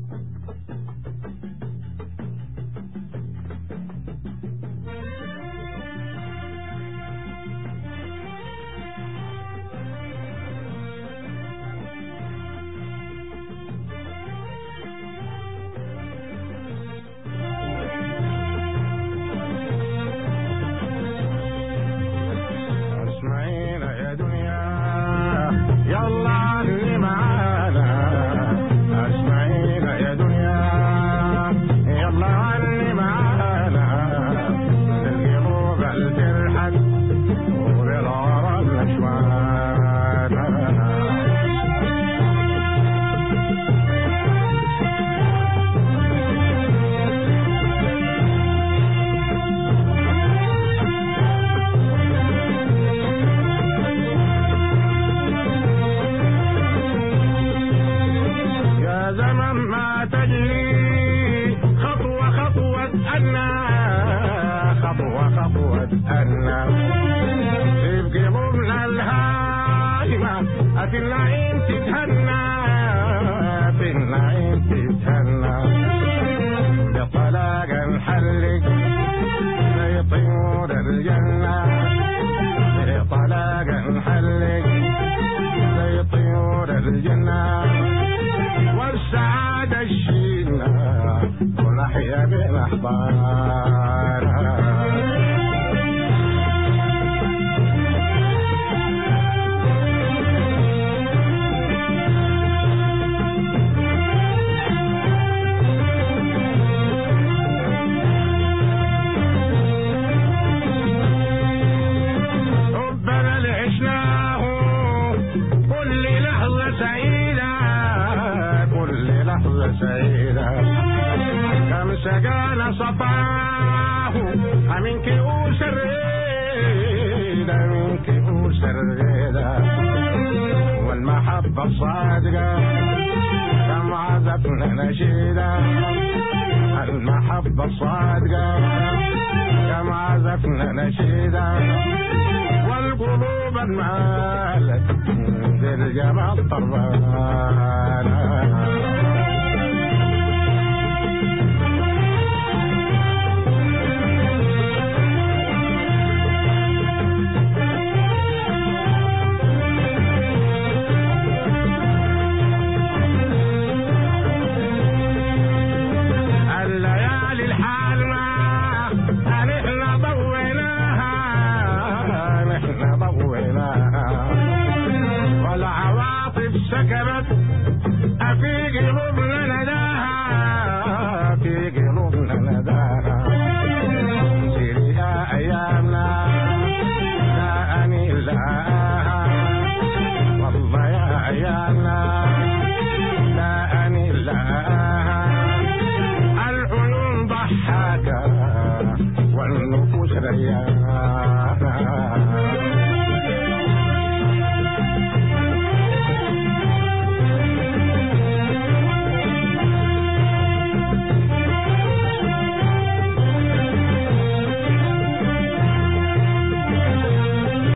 في النعيم تتهنى، في النعيم تتهنى، بطلاق نحلق زي طيور الجنة، بطلاق نحلق زي طيور الجنة، والسعادة الشينة ونحيا بنحضارها. سعيدة كم سقانا صفاه من كؤوس الريدة، من كؤوس الريدة، والمحبة الصادقة كم عزفنا نشيدة، المحبة الصادقة كم عزفنا نشيدة، والقلوب المالت بالجمال طربانة. سكرت في قلوبنا نداها، في قلوبنا نداها، سيري يا أيامنا لا أني لاها، والله يا أيامنا لا أني لاها، العيون ضحاكة والنفوس رياها.